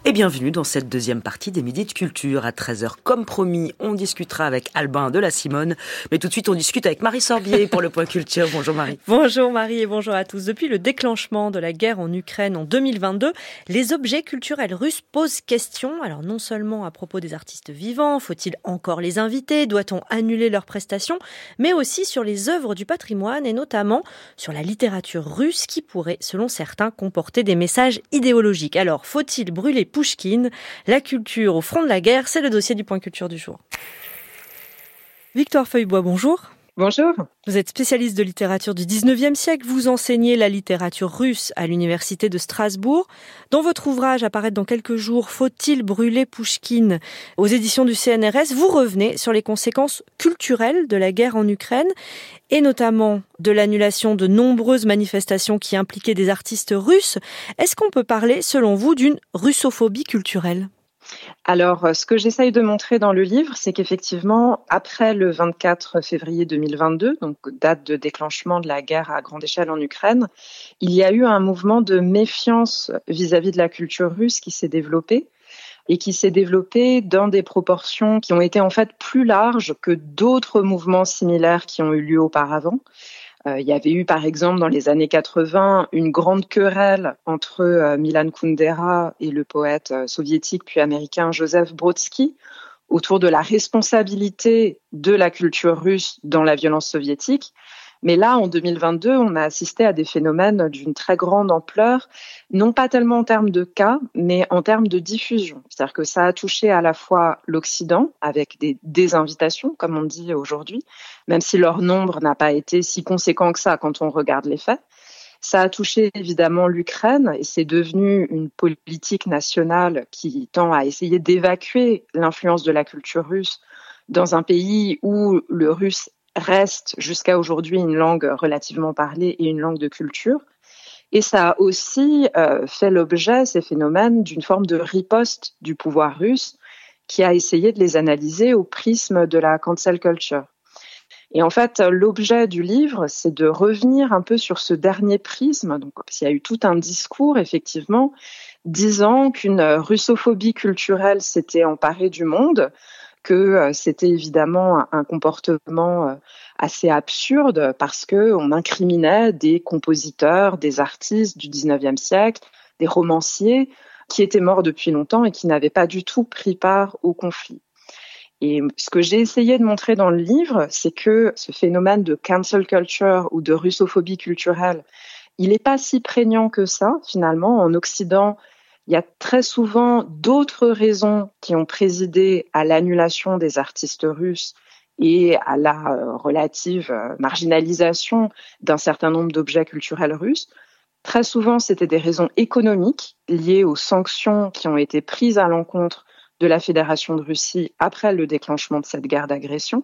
Et bienvenue dans cette deuxième partie des Midis de Culture. À 13h, comme promis, on discutera avec Albin de la Simone. Mais tout de suite, on discute avec Marie Sorbier pour le Point Culture. Bonjour Marie. Bonjour Marie et bonjour à tous. Depuis le déclenchement de la guerre en Ukraine en 2022, les objets culturels russes posent question. Alors non seulement à propos des artistes vivants, faut-il encore les inviter? Doit-on annuler leurs prestations? Mais aussi sur les œuvres du patrimoine et notamment sur la littérature russe qui pourrait, selon certains, comporter des messages idéologiques. Alors, faut-il brûler Pouchkine? La culture au front de la guerre, c'est le dossier du Point Culture du jour. Victoire Feuillebois, bonjour. Bonjour. Vous êtes spécialiste de littérature du 19e siècle. Vous enseignez la littérature russe à l'université de Strasbourg. Dans votre ouvrage, apparaître dans quelques jours, Faut-il brûler Pouchkine aux éditions du CNRS, vous revenez sur les conséquences culturelles de la guerre en Ukraine et notamment de l'annulation de nombreuses manifestations qui impliquaient des artistes russes. Est-ce qu'on peut parler, selon vous, d'une russophobie culturelle ? Alors, ce que j'essaye de montrer dans le livre, c'est qu'effectivement, après le 24 février 2022, donc date de déclenchement de la guerre à grande échelle en Ukraine, il y a eu un mouvement de méfiance vis-à-vis de la culture russe qui s'est développé et qui s'est développé dans des proportions qui ont été en fait plus larges que d'autres mouvements similaires qui ont eu lieu auparavant. Il y avait eu, par exemple, dans les années 80, une grande querelle entre Milan Kundera et le poète soviétique puis américain Joseph Brodsky autour de la responsabilité de la culture russe dans la violence soviétique. Mais là, en 2022, on a assisté à des phénomènes d'une très grande ampleur, non pas tellement en termes de cas, mais en termes de diffusion. C'est-à-dire que ça a touché à la fois l'Occident, avec des désinvitations, comme on dit aujourd'hui, même si leur nombre n'a pas été si conséquent que ça quand on regarde les faits. Ça a touché évidemment l'Ukraine et c'est devenu une politique nationale qui tend à essayer d'évacuer l'influence de la culture russe dans un pays où le russe reste jusqu'à aujourd'hui une langue relativement parlée et une langue de culture. Et ça a aussi fait l'objet, ces phénomènes, d'une forme de riposte du pouvoir russe qui a essayé de les analyser au prisme de la cancel culture. Et en fait, l'objet du livre, c'est de revenir un peu sur ce dernier prisme. Donc, il y a eu tout un discours, effectivement, disant qu'une russophobie culturelle s'était emparée du monde, que c'était évidemment un comportement assez absurde parce que on incriminait des compositeurs, des artistes du 19e siècle, des romanciers qui étaient morts depuis longtemps et qui n'avaient pas du tout pris part au conflit. Et ce que j'ai essayé de montrer dans le livre, c'est que ce phénomène de cancel culture ou de russophobie culturelle, il n'est pas si prégnant que ça, finalement. En Occident, il y a très souvent d'autres raisons qui ont présidé à l'annulation des artistes russes et à la relative marginalisation d'un certain nombre d'objets culturels russes. Très souvent, c'était des raisons économiques liées aux sanctions qui ont été prises à l'encontre de la Fédération de Russie après le déclenchement de cette guerre d'agression,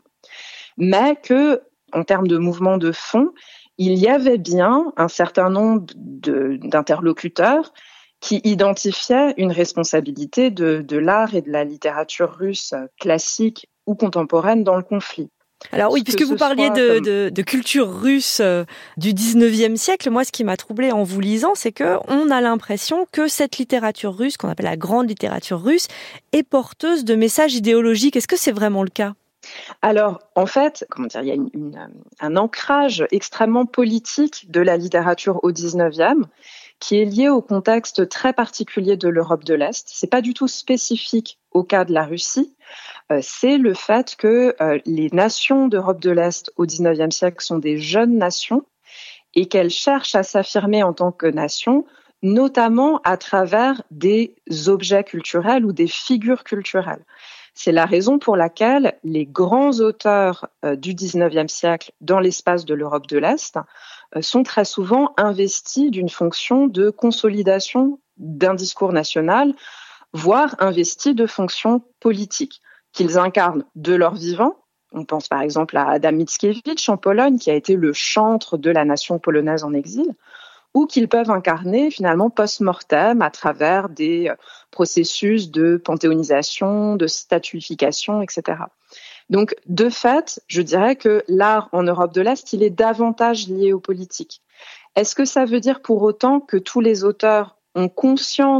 mais que, en termes de mouvement de fond, il y avait bien un certain nombre d'interlocuteurs qui identifiaient une responsabilité de l'art et de la littérature russe classique ou contemporaine dans le conflit. Alors oui, puisque vous parliez de culture russe du 19e siècle, moi ce qui m'a troublée en vous lisant, c'est que on a l'impression que cette littérature russe, qu'on appelle la grande littérature russe, est porteuse de messages idéologiques. Est-ce que c'est vraiment le cas ? Alors, en fait, il y a un ancrage extrêmement politique de la littérature au 19e qui est lié au contexte très particulier de l'Europe de l'Est. C'est pas du tout spécifique au cas de la Russie. C'est le fait que les nations d'Europe de l'Est au 19e siècle sont des jeunes nations et qu'elles cherchent à s'affirmer en tant que nation, notamment à travers des objets culturels ou des figures culturelles. C'est la raison pour laquelle les grands auteurs du 19e siècle dans l'espace de l'Europe de l'Est sont très souvent investis d'une fonction de consolidation d'un discours national, voire investis de fonctions politiques qu'ils incarnent de leur vivant. On pense par exemple à Adam Mickiewicz en Pologne, qui a été le chantre de la nation polonaise en exil, ou qu'ils peuvent incarner finalement post-mortem à travers des processus de panthéonisation, de statuification, etc. Donc, de fait, je dirais que l'art en Europe de l'Est, il est davantage lié aux politiques. Est-ce que ça veut dire pour autant que tous les auteurs ont conscience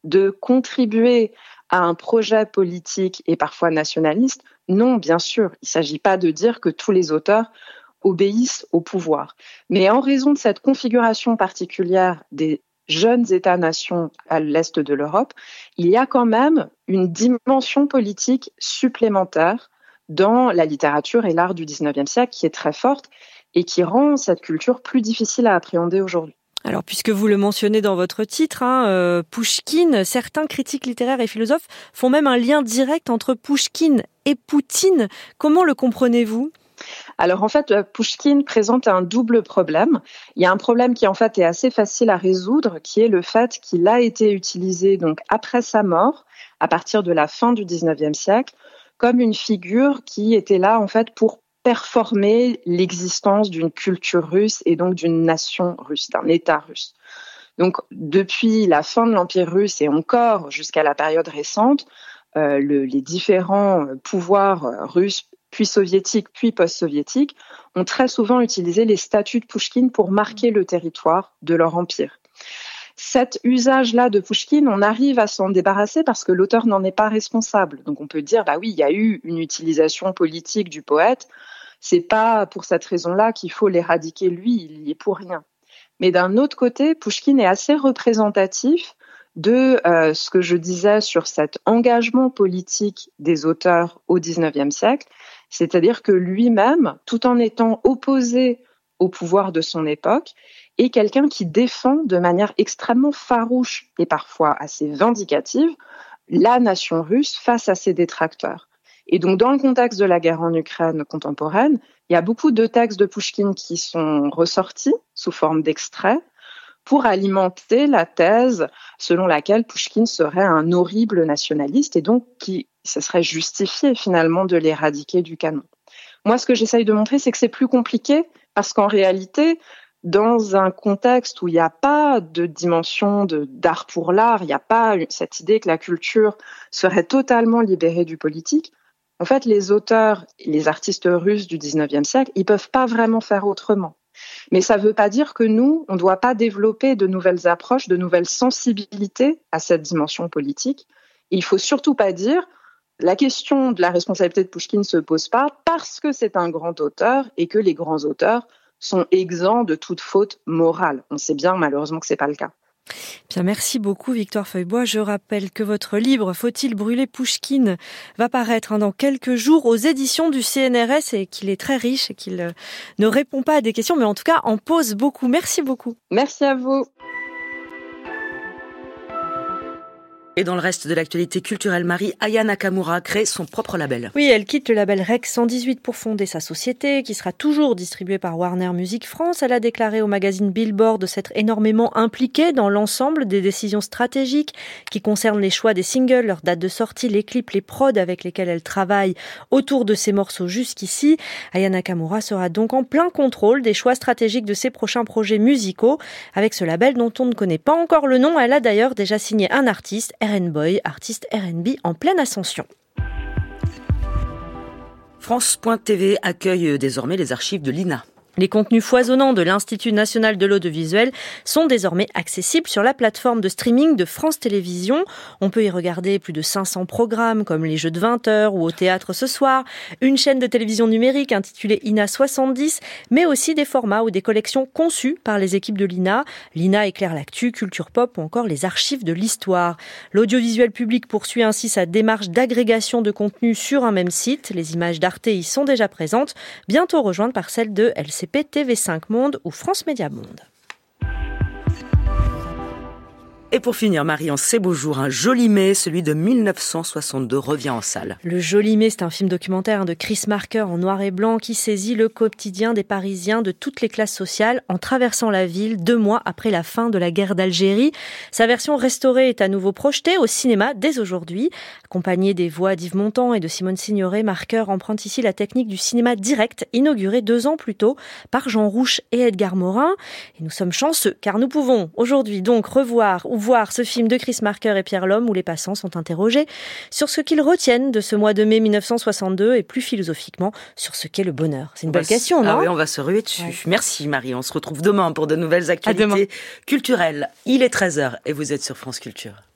de contribuer à un projet politique et parfois nationaliste? Non, bien sûr. Il ne s'agit pas de dire que tous les auteurs obéissent au pouvoir. Mais en raison de cette configuration particulière des jeunes États-nations à l'est de l'Europe, il y a quand même une dimension politique supplémentaire dans la littérature et l'art du XIXe siècle qui est très forte et qui rend cette culture plus difficile à appréhender aujourd'hui. Alors, puisque vous le mentionnez dans votre titre, Pouchkine, certains critiques littéraires et philosophes font même un lien direct entre Pouchkine et Poutine. Comment le comprenez-vous ? Alors en fait, Pouchkine présente un double problème. Il y a un problème qui en fait est assez facile à résoudre, qui est le fait qu'il a été utilisé donc après sa mort, à partir de la fin du XIXe siècle, comme une figure qui était là en fait pour performer l'existence d'une culture russe et donc d'une nation russe, d'un État russe. Donc depuis la fin de l'Empire russe et encore jusqu'à la période récente, les différents pouvoirs russes, puis soviétiques, puis post-soviétiques, ont très souvent utilisé les statues de Pouchkine pour marquer le territoire de leur empire. Cet usage-là de Pouchkine, on arrive à s'en débarrasser parce que l'auteur n'en est pas responsable. Donc on peut dire, bah oui, il y a eu une utilisation politique du poète, c'est pas pour cette raison-là qu'il faut l'éradiquer lui, il y est pour rien. Mais d'un autre côté, Pouchkine est assez représentatif de ce que je disais sur cet engagement politique des auteurs au XIXe siècle, c'est-à-dire que lui-même, tout en étant opposé au pouvoir de son époque, est quelqu'un qui défend de manière extrêmement farouche et parfois assez vindicative la nation russe face à ses détracteurs. Et donc, dans le contexte de la guerre en Ukraine contemporaine, il y a beaucoup de textes de Pouchkine qui sont ressortis sous forme d'extraits pour alimenter la thèse selon laquelle Pouchkine serait un horrible nationaliste et donc qui se serait justifié finalement de l'éradiquer du canon. Moi, ce que j'essaye de montrer, c'est que c'est plus compliqué parce qu'en réalité, dans un contexte où il n'y a pas de dimension d'art pour l'art, il n'y a pas cette idée que la culture serait totalement libérée du politique, en fait, les auteurs et les artistes russes du XIXe siècle, ils ne peuvent pas vraiment faire autrement. Mais ça ne veut pas dire que nous, on ne doit pas développer de nouvelles approches, de nouvelles sensibilités à cette dimension politique. Il ne faut surtout pas dire la question de la responsabilité de Pouchkine ne se pose pas parce que c'est un grand auteur et que les grands auteurs sont exempts de toute faute morale. On sait bien malheureusement que ce n'est pas le cas. Bien, merci beaucoup Victoire Feuillebois. Je rappelle que votre livre « Faut-il brûler Pouchkine » va paraître dans quelques jours aux éditions du CNRS et qu'il est très riche et qu'il ne répond pas à des questions, mais en tout cas en pose beaucoup. Merci beaucoup. Merci à vous. Et dans le reste de l'actualité culturelle, Marie, Aya Nakamura crée son propre label. Oui, elle quitte le label Rec 118 pour fonder sa société, qui sera toujours distribuée par Warner Music France. Elle a déclaré au magazine Billboard s'être énormément impliquée dans l'ensemble des décisions stratégiques qui concernent les choix des singles, leur date de sortie, les clips, les prods avec lesquels elle travaille autour de ses morceaux jusqu'ici. Aya Nakamura sera donc en plein contrôle des choix stratégiques de ses prochains projets musicaux. Avec ce label dont on ne connaît pas encore le nom, elle a d'ailleurs déjà signé un artiste, R&B, artiste R&B en pleine ascension. France.tv accueille désormais les archives de l'INA. Les contenus foisonnants de l'Institut national de l'audiovisuel sont désormais accessibles sur la plateforme de streaming de France Télévisions. On peut y regarder plus de 500 programmes comme les Jeux de 20h ou Au théâtre ce soir, une chaîne de télévision numérique intitulée INA 70, mais aussi des formats ou des collections conçues par les équipes de l'INA. L'INA éclaire l'actu, culture pop ou encore les archives de l'histoire. L'audiovisuel public poursuit ainsi sa démarche d'agrégation de contenus sur un même site. Les images d'Arte y sont déjà présentes, bientôt rejointes par celles de LCP, TV5 Monde ou France Média Monde. Et pour finir, Marie, en ces beaux jours, un joli mai, celui de 1962, revient en salle. Le Joli mai, c'est un film documentaire de Chris Marker en noir et blanc qui saisit le quotidien des Parisiens de toutes les classes sociales en traversant la ville 2 mois après la fin de la guerre d'Algérie. Sa version restaurée est à nouveau projetée au cinéma dès aujourd'hui. Accompagné des voix d'Yves Montand et de Simone Signoret, Marker emprunte ici la technique du cinéma direct, inauguré 2 ans plus tôt par Jean Rouch et Edgar Morin. Et nous sommes chanceux car nous pouvons aujourd'hui donc revoir ou voir ce film de Chris Marker et Pierre Lhomme où les passants sont interrogés sur ce qu'ils retiennent de ce mois de mai 1962 et plus philosophiquement sur ce qu'est le bonheur. C'est une belle question, non ? Ah oui, on va se ruer dessus. Ouais. Merci Marie, on se retrouve demain pour de nouvelles actualités culturelles. Il est 13h et vous êtes sur France Culture.